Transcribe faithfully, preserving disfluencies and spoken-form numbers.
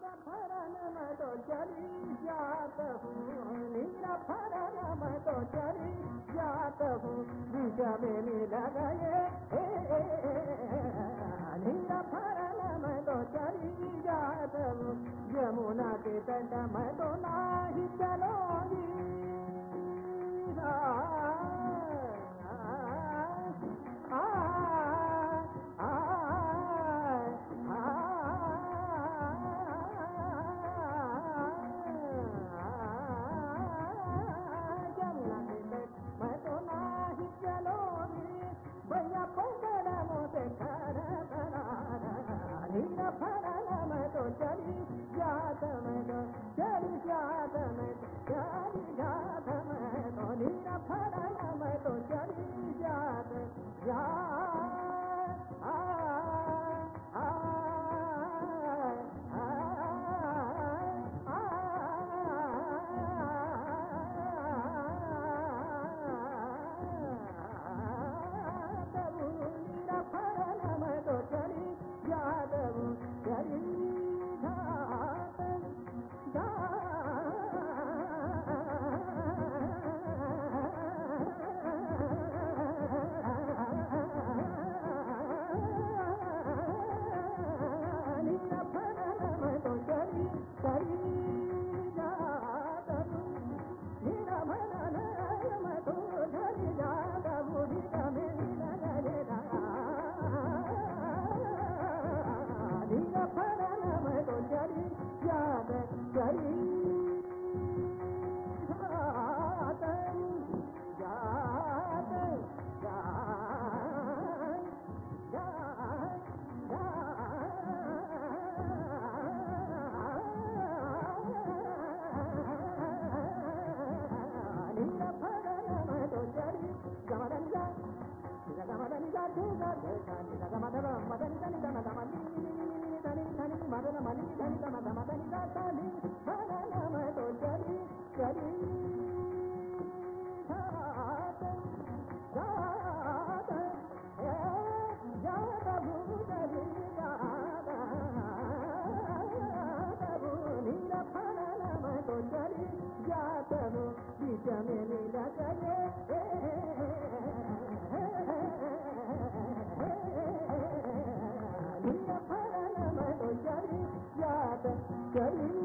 Ferran में तो चली जात हूँ, नीरा फरन में तो चली जात हूँ, बीच में मिल गए नीरा फरन में तो चली जात हूँ, यमुना के तट में तो नाही चलोगी। नीरा फरन में तो चली जात में तो चली जात में तो चली जात में तो नीरा फरन में तो चली जात जा आ आ नीरा फरन में तो चली यादव चली जात जा नीरा फरन में तो चली चली जात नीरा फरन में तो चली जात बूढ़ी में लगेगा। नीरा फरन में तो चली जात चली जात जात जात नीरा फरन में तो चली गमदन जा गमदन जा गमदन मदन धनी धन धनी धनी धनी मदन मनी धनी धन धम धनी धनी फरन में तो चली चली जात जात जात भूचली जात नीरा फरन में तो चली जात बीच में मिल गए नीरा फरन में तो चली जात चली